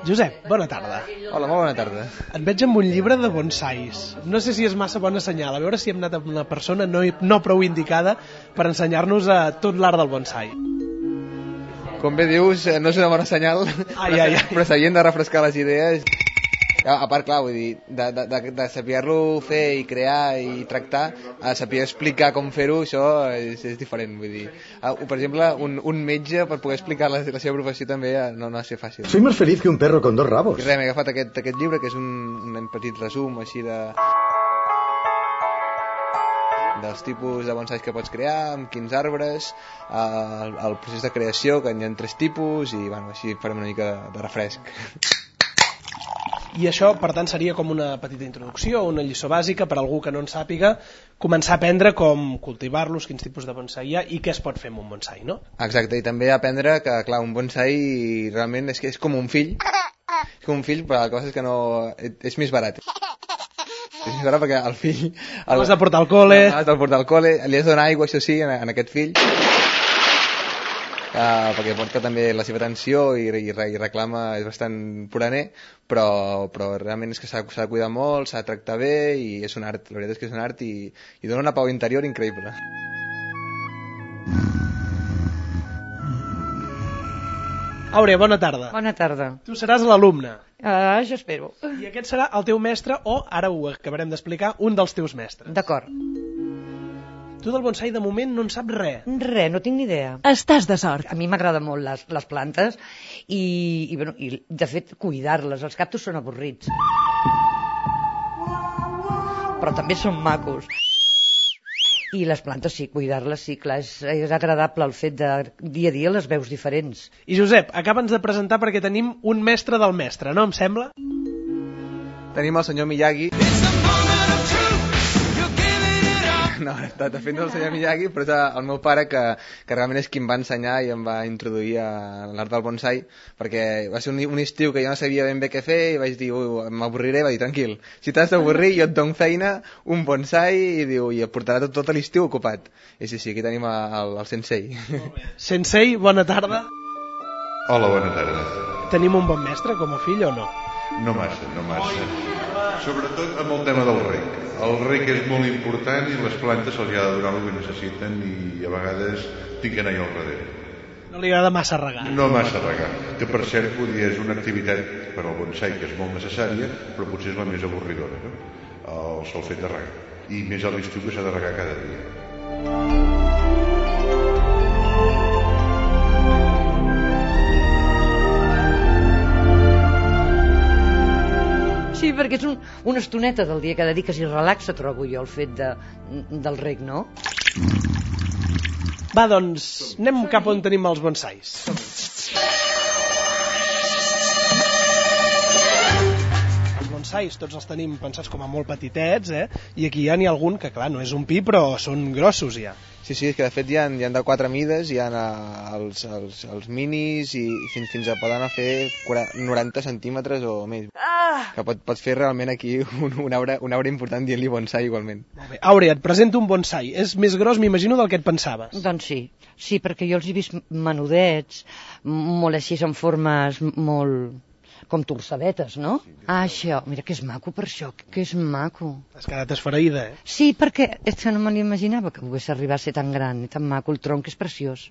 Josep, bona tarda. Hola, molt bona tarda. Et veig amb un llibre de bonsais. No sé si és massa bona senyal, a veure si hem anat amb una persona no prou indicada per ensenyar-nos tot l'art del bonsai. Com bé dius, no és una bona senyal, però s'havien de refrescar les idees. A part, clar, vull dir, de saber-lo fer i crear i tractar, a saber explicar com fer-ho, això és diferent, vull dir. Per exemple, un metge, per poder explicar la seva professió també, no ha de ser fàcil. Soy más feliz que un perro con 2 rabos. I res, m'he agafat aquest llibre, que és un petit resum, així dels tipus de bonsais que pots crear, amb quins arbres, el procés de creació, que hi ha 3 tipus, i bueno, així farem una mica de refresc. I això, per tant, seria com una petita introducció, una lliçó bàsica per a algú que no en sàpiga, començar a aprendre com cultivar-los, quins tipus de bonsai hi ha i què es pot fer amb un bonsai, no? Exacte, i també aprendre que, clar, un bonsai realment és com un fill. És com un fill, però el que passa és que no... és més barat. És més barat perquè el fill... L'has de portar al col·le... L'has de portar al col·le, li has de donar aigua, això sí, en aquest fill. Perquè porta també la seva atenció i reclama, és bastant puraner, però realment és que s'ha de cuidar molt, s'ha de tractar bé i és un art, la veritat és que és un art i dona una pau interior increïble. Àurea, bona tarda. Bona tarda. Tu seràs l'alumne. Jo espero. I aquest serà el teu mestre o, ara ho acabarem d'explicar, un dels teus mestres. D'acord. Tu del bonsai de moment no en saps res. Res, no tinc ni idea. Estàs de sort. A mi m'agraden molt les plantes i de fet, cuidar-les. Els cactus són avorrits. Però també són macos. I les plantes sí, cuidar-les sí, clar, és agradable el fet de dia a dia les veus diferents. I Josep, acaba'ns de presentar perquè tenim un mestre del mestre, no em sembla? Tenim el senyor Miyagi. No, de fet no el senyor Miyagi, però és el meu pare que realment és qui em va ensenyar i em va introduir a l'art del bonsai, perquè va ser un estiu que jo no sabia ben bé què fer i vaig dir, m'avorriré, va dir, tranquil, si t'has d'avorrir jo et dono feina, un bonsai, i et portarà tot l'estiu ocupat. I sí, aquí tenim el sensei. Sensei, bona tarda. Hola, bona tarda. Tenim un bon mestre com a fill o no? No massa. Sobretot amb el tema del rec. El rec és molt important i les plantes se'ls ha de donar el que necessiten i a vegades tinc anar jo al darrere. No li agrada massa regar. No massa regar, que per cert és una activitat per al bonsai que és molt necessària, però potser és la més avorridora, no? El sol fet de regar. I més a l'estiu que s'ha de regar cada dia. Sí, perquè és una estoneta del dia que dediques i relaxa, trobo jo, el fet del rec, no? Va, doncs, anem cap on tenim els bonsais. Els bonsais tots els tenim pensats com a molt petitets, i aquí ja n'hi ha algun que, clar, no és un pi, però són grossos ja. Sí, és que de fet hi ha de 4 mides, hi ha els minis i fins a poden fer 90 centímetres o més. Que pots fer realment aquí un arbre important dient-li bonsai igualment. Molt bé. Àurea, et presento un bonsai. És més gros, m'imagino, del que et pensaves. Doncs sí, perquè jo els he vist menudets, molt així, en formes molt... com torçadetes, no? Això, mira que és maco per això, que és maco. Has quedat esfereïda, Sí, perquè és que no me l'imaginava que pogués arribar a ser tan gran i tan maco. El tronc és preciós.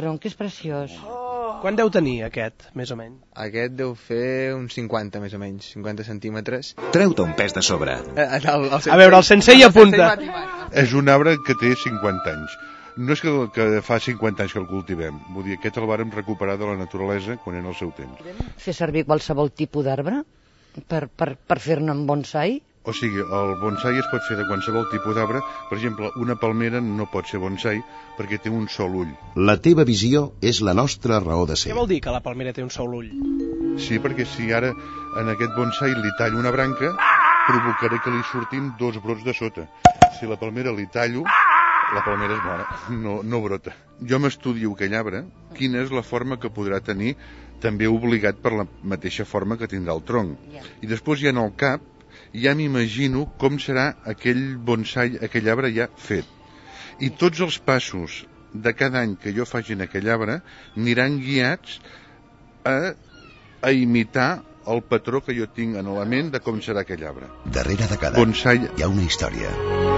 Quan deu tenir aquest, més o menys? Aquest deu fer uns 50, més o menys, 50 centímetres. Treu-te un pes de sobre. A veure, el sensei apunta. És un arbre que té 50 anys. No és que fa 50 anys que el cultivem, vull dir, aquest el vàrem recuperar de la naturalesa quan era el seu temps. Fer servir qualsevol tipus d'arbre per fer-ne un bonsai? O sigui, el bonsai es pot fer de qualsevol tipus d'arbre. Per exemple, una palmera no pot ser bonsai perquè té un sol ull. La teva visió és la nostra raó de ser. Què vol dir que la palmera té un sol ull? Sí, perquè si ara en aquest bonsai li tallo una branca, provocaré que li surtin 2 brots de sota. Si la palmera li tallo, la palmera és bona, no brota. Jo m'estudio aquell arbre, quina és la forma que podrà tenir, també obligat per la mateixa forma que tindrà el tronc. I després ja en el cap, ja m'imagino com serà aquell bonsai, aquell arbre ja fet. I tots els passos de cada any que jo faci en aquell arbre aniran guiats a imitar el patró que jo tinc en la ment de com serà aquell arbre. Darrere de cada bonsai hi ha una història.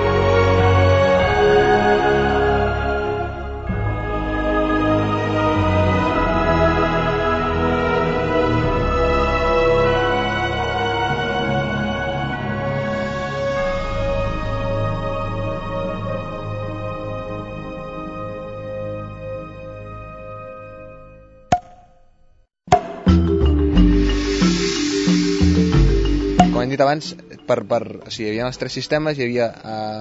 Com hem dit abans, o sigui, hi havia els 3 sistemes, hi havia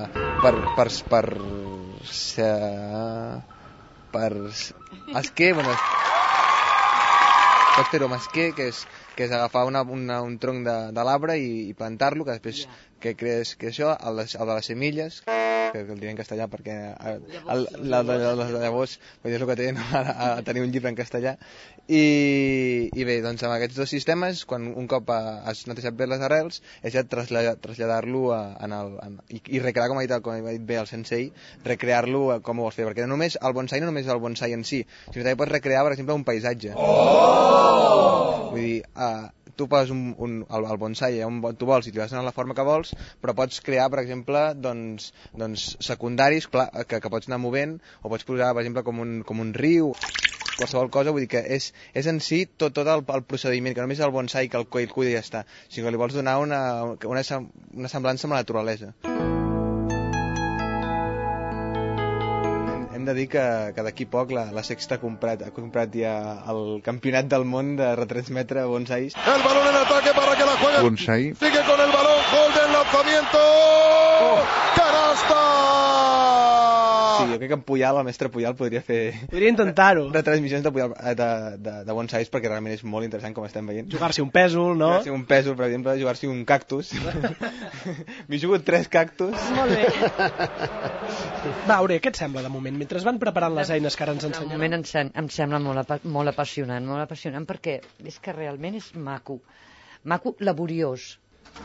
masquer, que és agafar un tronc de l'arbre i plantar-lo, que després que crees que això, el de les semilles, que el diré en castellà perquè les llavors és el que té a tenir un llibre en castellà, i bé, doncs amb aquests 2 sistemes, quan un cop has netejat bé les arrels, és ja traslladar-lo i recrear, com ha dit bé el sensei, recrear-lo com ho vols fer, perquè el bonsai no només és el bonsai en si, sinó també pots recrear, per exemple, un paisatge. Vull dir, tu poses el bonsai on tu vols i t'hi vas donant la forma que vols, però pots crear, per exemple, doncs secundaris que pots anar movent, o pots posar, per exemple, com un riu, qualsevol cosa. Vull dir que és en si tot el procediment, que no només és el bonsai que el cuida i ja està, sinó que li vols donar una semblança amb la naturalesa. Hem de dir que d'aquí poc la Sexta ha comprat ja el campionat del món de retransmetre bonsais. El balón en ataque para que la juegue. Bonsai. Sigue con el balón, gol del lanzamiento. ¡Canasta! Sí, jo crec que en Puyal, el mestre Puyal, podria fer... Podria intentar-ho. Retransmissions de bonsais, perquè realment és molt interessant, com estem veient. Jugar-s'hi un pèsol, no? Jugar-s'hi un pèsol, per exemple, jugar-s'hi un cactus. M'he jugat 3 cactus. Molt bé. Va, Aure, què et sembla de moment? Mentre es van preparant les eines que ara ens ensenyen. De moment em sembla molt apassionant perquè és que realment és maco, laboriós.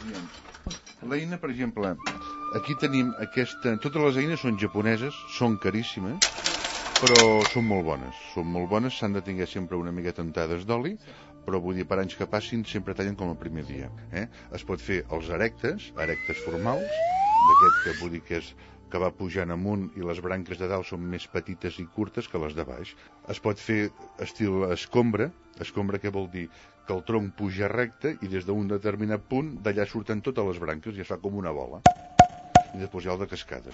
L'eina, per exemple, aquí tenim totes les eines són japoneses, són caríssimes, però són molt bones, s'han de tenir sempre una miqueta untades d'oli, però vull dir, per anys que passin sempre tallen com el primer dia. Es pot fer els erectes formals, d'aquest que vull dir que va pujant amunt i les branques de dalt són més petites i curtes que les de baix. Es pot fer estil escombra què vol dir? Que el tronc puja recte i des d'un determinat punt d'allà surten totes les branques i es fa com una bola. I després hi ha el de cascades.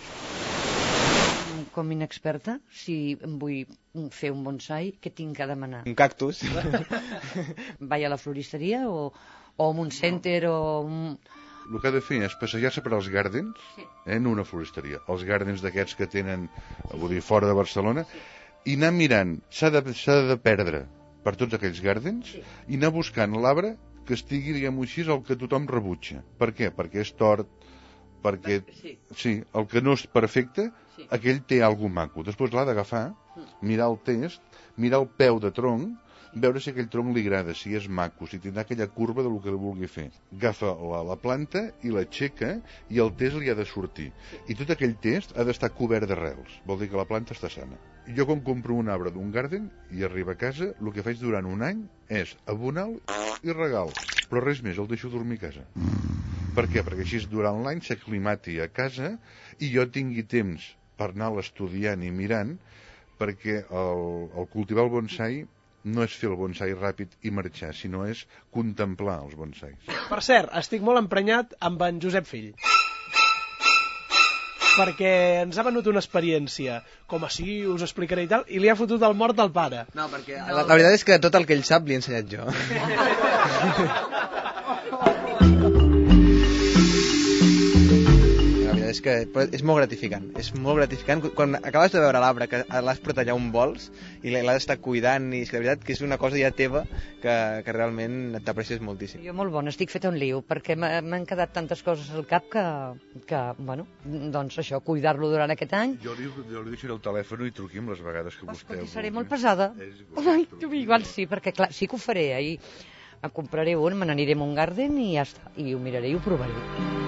Com inexperta, si vull fer un bonsai, què tinc que demanar? Un cactus. Vaig a la floristeria o a un center o... El que ha de fer és passejar-se per als gardens, no una floristeria, els gardens d'aquests que tenen, vull dir, fora de Barcelona, i anar mirant, s'ha de perdre per tots aquells gardens i anar buscant l'arbre que estigui, diguem-ho així, el que tothom rebutja. Per què? Perquè és tort, perquè... Sí, el que no és perfecte, aquell té alguna maco. Després l'ha d'agafar, mirar el test, mirar el peu de tronc, veure si aquell tronc li agrada, si és maco, si tindrà aquella curva del que vulgui fer. Agafa la planta i l'aixeca i el test li ha de sortir. I tot aquell test ha d'estar cobert d'arrels. Vol dir que la planta està sana. Jo quan compro un arbre d'un garden i arriba a casa, el que faig durant un any és abonar-lo i regal. Però res més, el deixo dormir a casa. Per què? Perquè així durant l'any s'aclimati a casa i jo tingui temps per anar-la estudiant i mirant, perquè el cultivar el bonsai no és fer el bonsai ràpid i marxar, sinó és contemplar els bonsais. Per cert, estic molt emprenyat amb en Josep Fill, perquè ens ha venut una experiència, com així us explicaré i tal, i li ha fotut el mort al pare. No, perquè la veritat és que tot el que ell sap li he ensenyat jo. És que és molt gratificant quan acabes de veure l'arbre que l'has portat allà on vols i l'has d'estar cuidant, i és que de veritat que és una cosa ja teva que realment t'aprecies moltíssim. Jo molt bona, estic feta un lío perquè m'han quedat tantes coses al cap que bueno, doncs això, cuidar-lo durant aquest any. Jo li deixaré el telèfon i truqui'm les vegades que vostè vulgui. Seré molt pesada. Ai, igual sí, perquè clar, sí que ho faré, em compraré un, me n'aniré a un garden i ja està, i ho miraré i ho provaré.